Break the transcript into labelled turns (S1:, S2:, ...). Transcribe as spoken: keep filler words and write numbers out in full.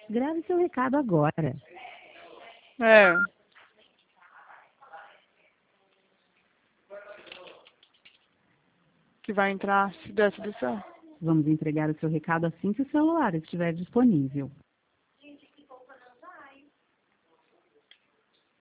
S1: Grave seu recado agora.
S2: É. Que vai entrar se der tudo certo.
S1: Vamos entregar o seu recado assim que o celular estiver disponível.